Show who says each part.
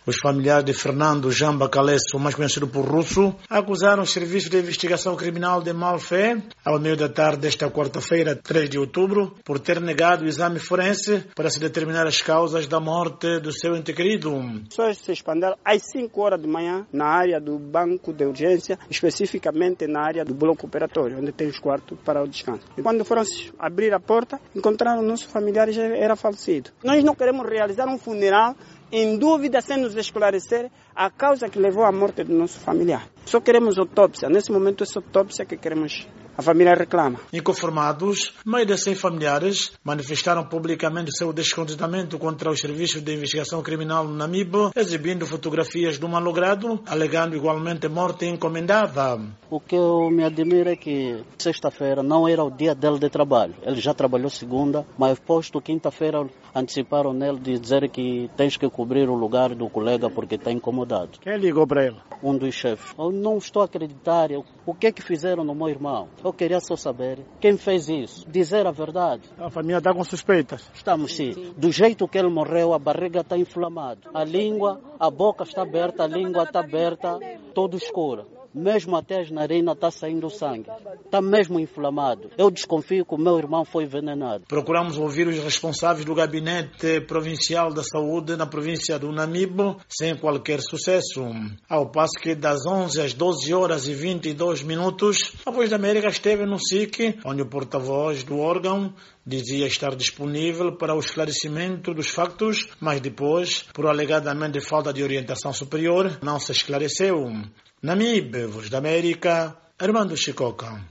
Speaker 1: Os familiares de Fernando Jamba Calesso, mais conhecido por Russo, acusaram os serviços de investigação criminal de má-fé, ao meio da tarde desta quarta-feira, 3 de outubro, por ter negado o exame forense para se determinar as causas da morte do seu ente querido.
Speaker 2: Pessoas se expandiram às 5 horas da manhã na área do banco de urgência, especificamente na área do bloco operatório, onde tem os quartos para o descanso. E quando foram abrir a porta, encontraram o nosso familiar e já era falecido. Nós não queremos realizar um funeral em dúvida sem nos esclarecer a causa que levou à morte do nosso familiar. Só queremos autópsia. Nesse momento, essa autópsia que queremos. A família reclama.
Speaker 1: Inconformados, mais de 100 familiares manifestaram publicamente seu descontentamento contra os serviços de investigação criminal no Namibe, exibindo fotografias do malogrado, alegando igualmente morte encomendada.
Speaker 3: O que eu me admiro é que sexta-feira não era o dia dele de trabalho. Ele já trabalhou segunda, mas posto quinta-feira anteciparam nele de dizer que tens que cobrir o lugar do colega porque está incomodado.
Speaker 2: Quem ligou para ele?
Speaker 3: Um dos chefes. Eu não estou a acreditar o que é que fizeram no meu irmão. Eu queria só saber quem fez isso, dizer a verdade.
Speaker 2: A família está com suspeitas?
Speaker 3: Estamos sim. Do jeito que ele morreu, a barriga está inflamada. A língua, a boca está aberta, a língua está aberta, todo escuro. Mesmo até as narinas está saindo sangue. Está mesmo inflamado. Eu desconfio que o meu irmão foi envenenado.
Speaker 1: Procuramos ouvir os responsáveis do Gabinete Provincial da Saúde na província do Namibe, sem qualquer sucesso. Ao passo que das 11 às 12 horas e 22 minutos, a Voz da América esteve no SIC, onde o porta-voz do órgão dizia estar disponível para o esclarecimento dos factos, mas depois, por alegadamente falta de orientação superior, não se esclareceu. Namibe, Voz da América, Armando Chicoca.